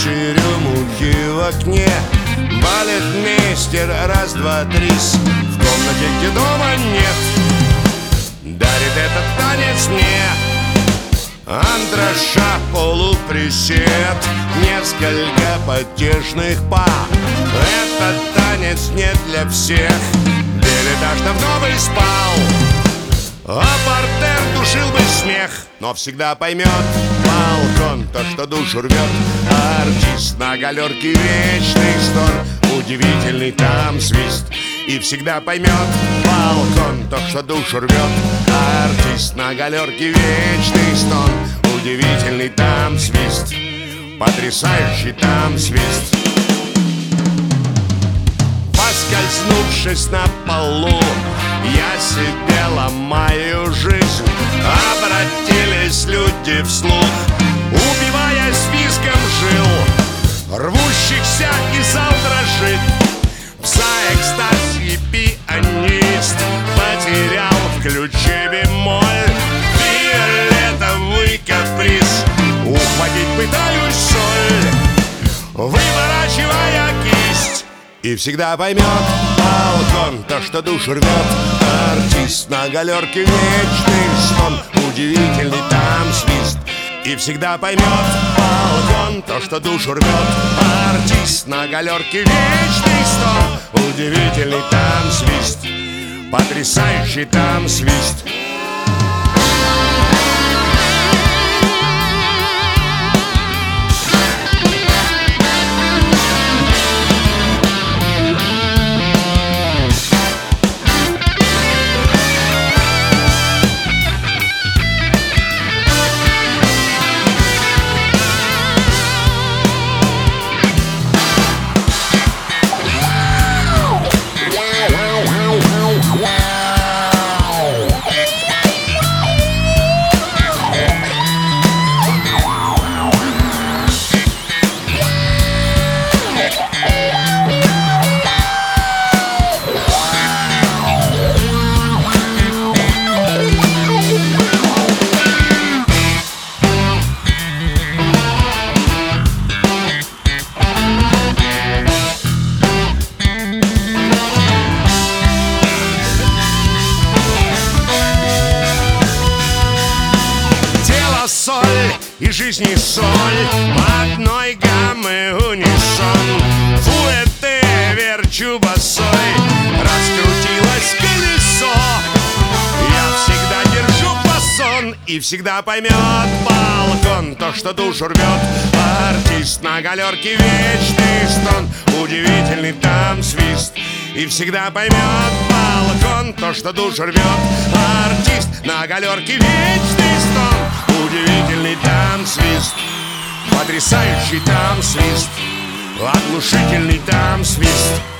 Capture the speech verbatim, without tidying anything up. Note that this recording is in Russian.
черемухи в окне. Балетмейстер, раз, два, три, в комнате, где дома нет, дарит этот танец мне. Антраша, полуприсед, несколько потешных па. Этот танец не для всех, билетаж давно бы спал, а портер душил бы смех. Но всегда поймет балкон то, что душу рвет. Артист на галерке, вечный стон, удивительный там свист. И всегда поймет балкон то, что душу рвет. Артист на галерке, вечный стон, удивительный там свист, потрясающий там свист. Поскользнувшись на полу, я себе ломаю жизнь. Обратились люди вслух, убиваясь виском жил, рвущихся и зал дрожит. За экстазе пианист потерял в ключе бемоль. Фиолетовый каприз, ухватить пытаюсь соль, выворачивая кисть. И всегда поймет балкон то, что душу рвет. Артист на галерке, вечный сон, удивительный там свист. И всегда поймет балкон то, что душу рвет. Артист на галерке, вечный стон, удивительный там свист, потрясающий там свист. И жизни соль, одной гаммы унисон. Фуэте верчу босой, раскрутилось колесо. Я всегда держу фасон, и всегда поймет балкон то, что душу рвет. Артист на галерке, вечный стон, удивительный там свист. И всегда поймет балкон то, что душу рвет. Артист на галерке, вечный стон, удивительный там свист, потрясающий там свист, оглушительный там свист.